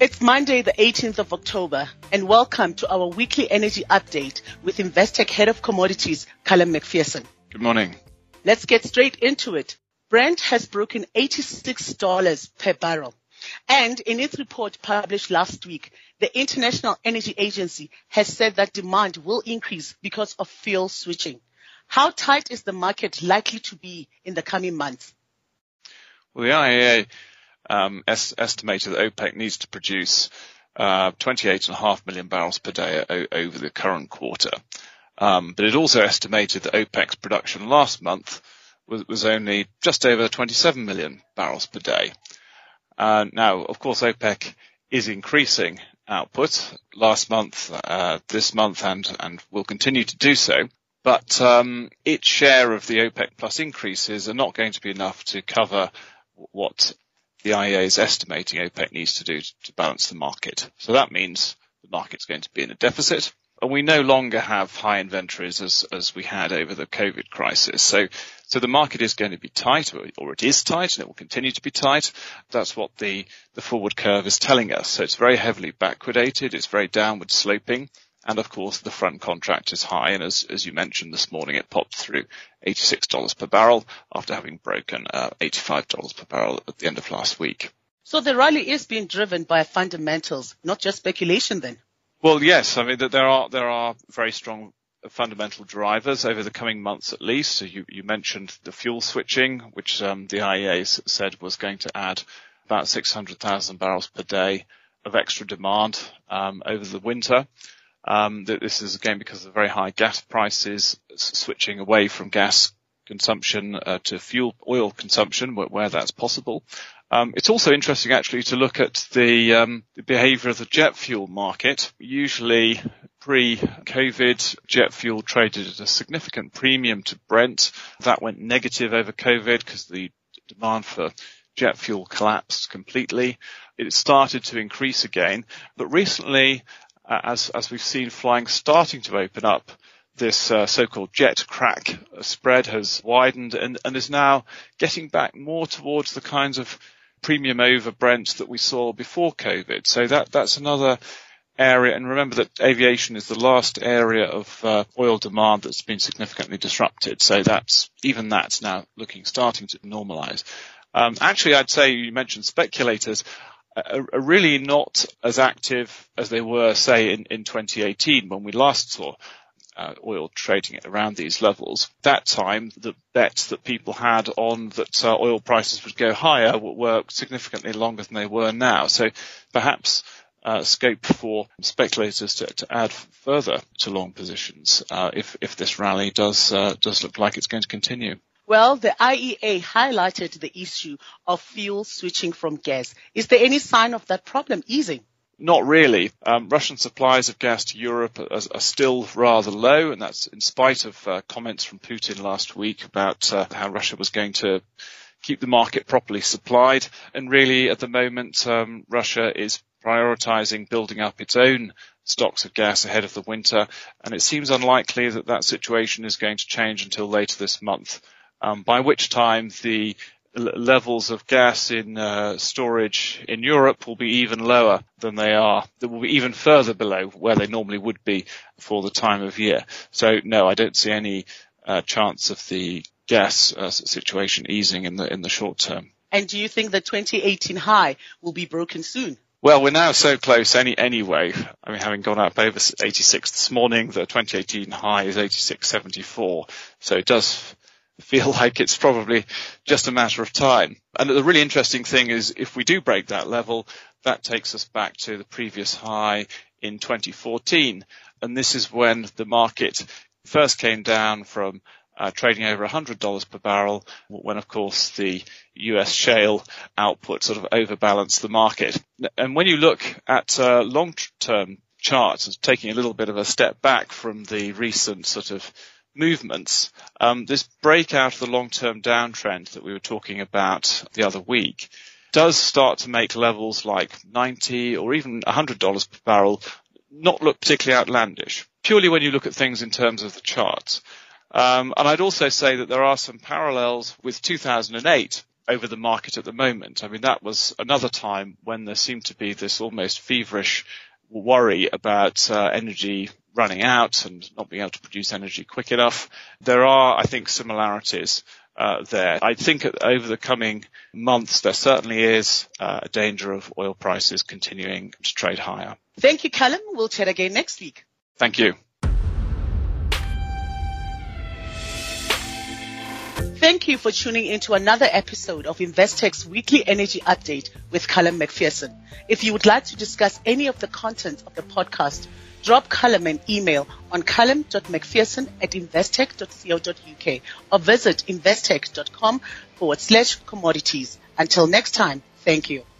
It's Monday, the 18th of October, and welcome to our weekly energy update with Investec Head of Commodities, Callum McPherson. Good morning. Let's get straight into it. Brent has broken $86 per barrel. And in its report published last week, the International Energy Agency has said that demand will increase because of fuel switching. How tight is the market likely to be in the coming months? Well, the IEA estimated that OPEC needs to produce 28.5 million barrels per day over the current quarter. But it also estimated that OPEC's production last month was only just over 27 million barrels per day. Now, of course, OPEC is increasing output last month, this month, and will continue to do so. But its share of the OPEC plus increases are not going to be enough to cover what the IEA is estimating OPEC needs to do to balance the market. So that means the market's going to be in a deficit. And we no longer have high inventories as we had over the COVID crisis. So the market is going to be tight, or it is tight, and it will continue to be tight. That's what the forward curve is telling us. So it's very heavily backwardated. It's very downward sloping. And of course, the front contract is high. And as you mentioned this morning, it popped through $86 per barrel after having broken $85 per barrel at the end of last week. So the rally is being driven by fundamentals, not just speculation then? Well, yes. I mean, there are very strong fundamental drivers over the coming months at least. So you mentioned the fuel switching, which the IEA said was going to add about 600,000 barrels per day of extra demand over the winter. This is again because of very high gas prices, switching away from gas consumption to fuel oil consumption where that's possible. It's also interesting actually to look at the behavior of the jet fuel market. Usually pre-COVID, jet fuel traded at a significant premium to Brent. That went negative over COVID because the demand for jet fuel collapsed completely. It started to increase again, but recently, as we've seen flying starting to open up, this so-called jet crack spread has widened and is now getting back more towards the kinds of premium over Brent that we saw before COVID. So that's another area. And remember that aviation is the last area of oil demand that's been significantly disrupted. So that's now starting to normalize. Actually, I'd say you mentioned speculators are really not as active as they were, say, in 2018 when we last saw oil trading at around these levels. That time, the bets that people had on that oil prices would go higher were significantly longer than they were now. So perhaps scope for speculators to add further to long positions if this rally does look like it's going to continue. Well, the IEA highlighted the issue of fuel switching from gas. Is there any sign of that problem easing? Not really. Russian supplies of gas to Europe are still rather low, and that's in spite of comments from Putin last week about how Russia was going to keep the market properly supplied. And really, at the moment, Russia is prioritizing building up its own stocks of gas ahead of the winter, and it seems unlikely that situation is going to change until later this month. By which time the levels of gas in storage in Europe will be even lower than they are. They will be even further below where they normally would be for the time of year. So no, I don't see any chance of the gas situation easing in the short term. And do you think the 2018 high will be broken soon? Well, we're now so close anyway. I mean, having gone up over 86 this morning, the 2018 high is 86.74. So it does feel like it's probably just a matter of time. And the really interesting thing is if we do break that level, that takes us back to the previous high in 2014. And this is when the market first came down from trading over $100 per barrel, when, of course, the US shale output sort of overbalanced the market. And when you look at long-term charts, taking a little bit of a step back from the recent sort of movements, this breakout of the long-term downtrend that we were talking about the other week does start to make levels like $90 or even $100 per barrel not look particularly outlandish, purely when you look at things in terms of the charts. And I'd also say that there are some parallels with 2008 over the market at the moment. I mean, that was another time when there seemed to be this almost feverish worry about energy running out and not being able to produce energy quick enough. There are, I think, similarities there. I think over the coming months, there certainly is a danger of oil prices continuing to trade higher. Thank you, Callum. We'll chat again next week. Thank you. Thank you for tuning into another episode of Investec's Weekly Energy Update with Callum McPherson. If you would like to discuss any of the content of the podcast, drop Callum an email on callum.mcpherson@investec.co.uk or visit investec.com/commodities. Until next time, thank you.